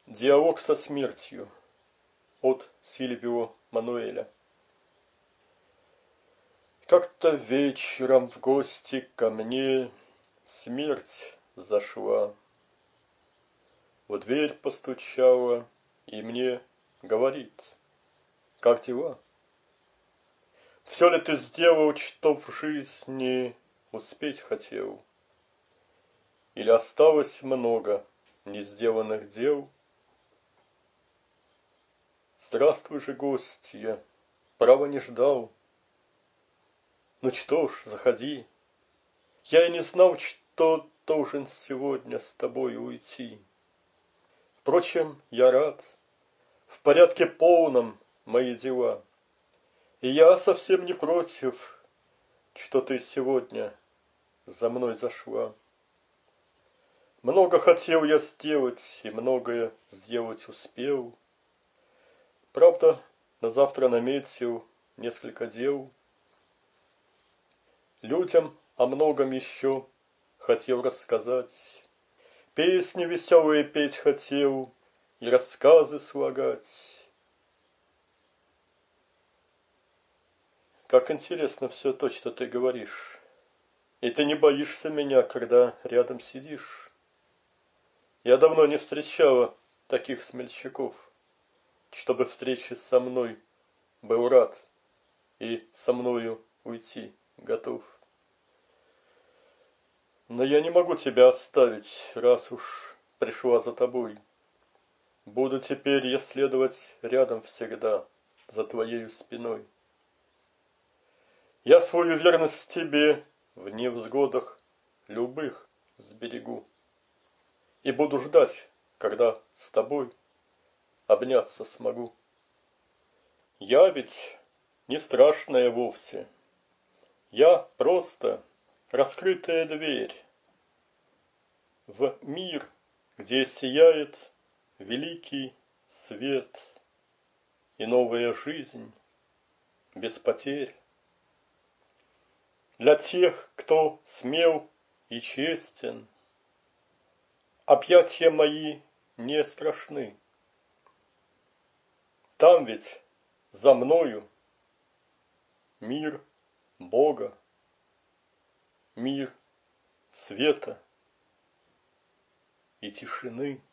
Диалог со смертью от Сильвио Мануэля. Как-то вечером в гости ко мне смерть зашла. В дверь постучала и мне говорит: как дела? Все ли ты сделал, что в жизни успеть хотел? Или осталось много не сделанных дел? Здравствуй же, гостья, право не ждал. Ну что ж, заходи. Я и не знал, что должен сегодня с тобой уйти. Впрочем, я рад. В порядке полном мои дела. И я совсем не против, что ты сегодня за мной зашла. Много хотел я сделать, и многое сделать успел. Правда, на завтра наметил несколько дел. Людям о многом еще хотел рассказать. Песни веселые петь хотел и рассказы слагать. Как интересно все то, что ты говоришь. И ты не боишься меня, когда рядом сидишь. Я давно не встречала таких смельчаков, чтобы встречи со мной был рад и со мною уйти готов. Но я не могу тебя оставить, раз уж пришла за тобой. Буду теперь я следовать рядом всегда, за твоею спиной. Я свою верность тебе в невзгодах любых сберегу. И буду ждать, когда с тобой обняться смогу. Я ведь не страшная вовсе. Я просто раскрытая дверь в мир, где сияет великий свет и новая жизнь без потерь. Для тех, кто смел и честен, объятия мои не страшны. Там ведь за мною мир Бога, мир света и тишины.